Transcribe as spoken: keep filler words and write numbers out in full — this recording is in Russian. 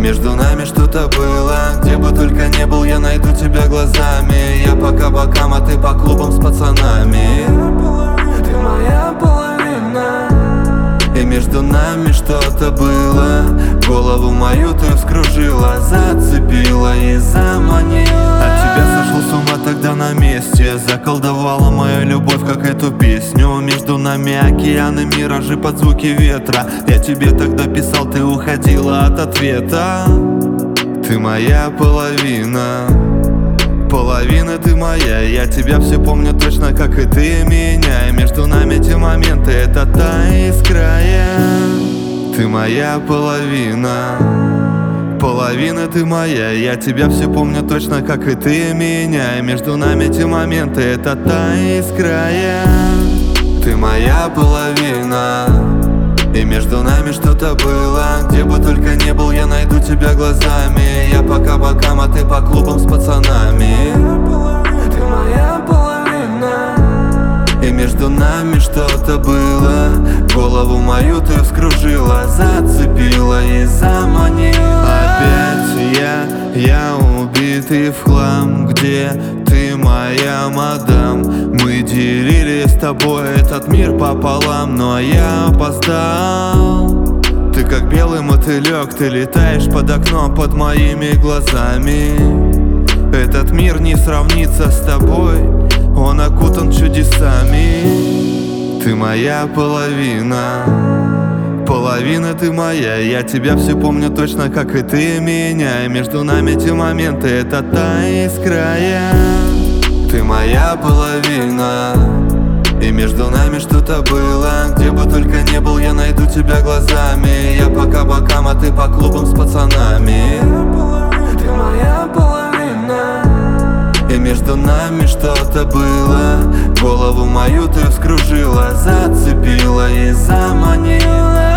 между нами что-то было. Где бы только не был, я найду тебя глазами. Я по кабакам, а ты по клубам с пацанами. Ты моя половина, и между нами что-то было. Голову мою ты вскружила, зацепила и заманила. От тебя сошел с ума тогда на месте. Заколдовала мою любовь, как эту песню. Между нами океаны, миражи под звуки ветра. Я тебе тогда писал, ты уходила от ответа. Ты моя половина, половина ты моя. Я тебя все помню точно, как и ты меня. И между нами те моменты, это та искра. Ты моя половина, половина ты моя. Я тебя все помню точно, как и ты меня. И между нами те моменты, это та искра. Ты моя половина, и между нами что-то было. Где бы только не был, я найду тебя глазами. Я по кабакам, а ты по клубам с пацанами. Ты моя половина, и между нами что-то было. Голову мою ты вскружила, зацепила и заманила. Опять я, я убитый в хлам. Где ты, моя мадам? Мы делили с тобой этот мир пополам, но я опоздал. Ты как белый мотылек, ты летаешь под окном под моими глазами. Этот мир не сравнится с тобой, он окутан чудесами. Ты моя половина, половина ты моя. Я тебя все помню точно, как и ты меня. И между нами те моменты, это та искра. Ты моя половина, и между нами что-то было. Где бы только не был, я найду тебя глазами. Я по кабакам, а ты по клубам с пацанами. Ты моя половина, и между нами что-то было. Голову мою ты вскружила, зацепила и заманила.